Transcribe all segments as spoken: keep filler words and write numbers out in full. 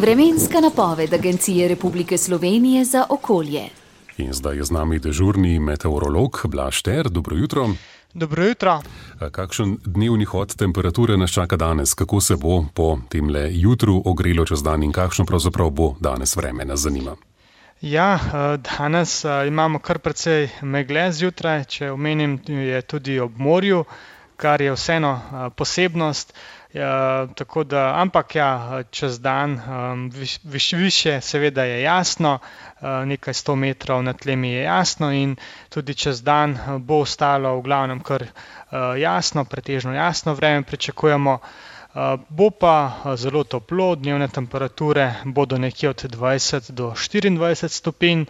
Vremenska napoved Agencije Republike Slovenije za okolje. In zdaj je z nami dežurni meteorolog Blaž Ter. Dobro jutro. Dobro jutro. Kakšen dnevni hod temperature nas čaka danes? Kako se bo po temle jutru ogrelo čez dan in kakšno pravzaprav bo danes vreme, nas zanima? Ja, danes imamo kar precej megle zjutraj, če omenim, je tudi ob morju, kar je vseeno posebnost. Ja, tako da, ampak ja, čez dan viš, viš, više seveda je jasno, nekaj sto metrov nad tlemi je jasno in tudi čez dan bo ostalo v glavnem kar jasno, pretežno jasno vreme pričakujemo. Bo pa zelo toplo, dnevne temperature bodo nekje od dvajset do štiriindvajset stopinj,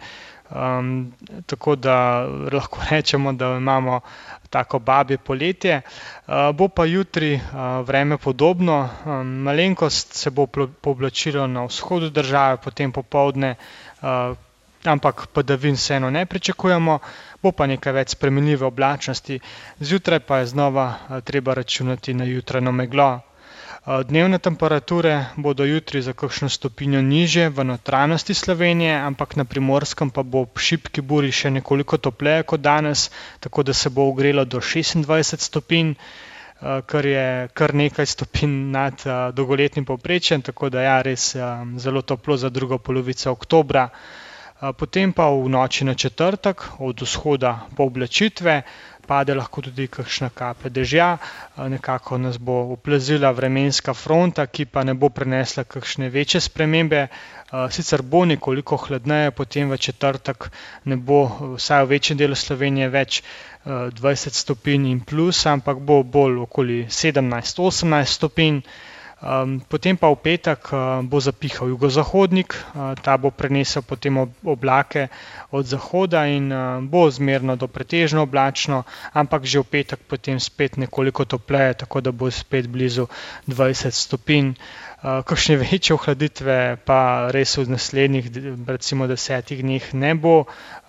um, tako da lahko rečemo, da imamo tako babje poletje. Uh, bo pa jutri uh, vreme podobno, um, malenkost se bo pooblačilo na vzhodu države, potem popoldne, uh, ampak padavin vseeno ne pričakujemo, bo pa nekaj več spremenljive oblačnosti, zjutraj pa je znova uh, treba računati na jutranjo meglo. Dnevne temperature bodo jutri za kakšno stopinjo nižje v notranjosti Slovenije, ampak na Primorskem pa bo ob šibki buri še nekoliko topleje kot danes, tako da se bo ogrelo do šestindvajset stopinj, kar je kar nekaj stopinj nad dolgoletnim povprečjem, tako da ja, res zelo toplo za drugo polovico oktobra. Potem pa v noči na četrtek od vzhoda pooblačitve, pade lahko tudi kakšna kaplja dežja, nekako nas bo oplazila vremenska fronta, ki pa ne bo prinesla kakšne večje spremembe, sicer bo nekoliko hladneje, potem v četrtek ne bo vsaj v večjem delu Slovenije več dvajset stopinj in plus, ampak bo bolj okoli sedemnajst osemnajst stopinj. Potem pa v petek bo zapihal jugozahodnik, ta bo prenesel potem oblake od zahoda in bo zmerno do pretežno oblačno, ampak že v petek potem spet nekoliko topleje, tako da bo spet blizu dvajset stopinj. Kakšne večje ohladitve pa res v naslednjih recimo desetih dneh ne bo.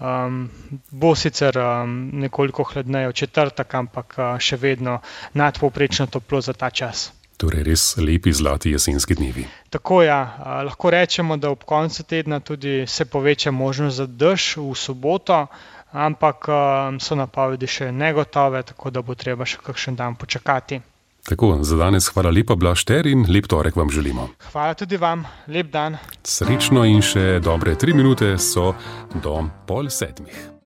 Bo sicer nekoliko hladneje v četrtek, ampak še vedno nadpovprečno toplo za ta čas. Torej res lepi zlati jesenski dnevi. Tako ja, lahko rečemo, da ob koncu tedna tudi se poveča možnost za dež v soboto, ampak so napovedi še negotove, tako da bo treba še kakšen dan počakati. Tako, za danes hvala lepa Blaž Ter in lep torek vam želimo. Hvala tudi vam, lep dan. Srečno in še dobre tri minute so do pol sedmih.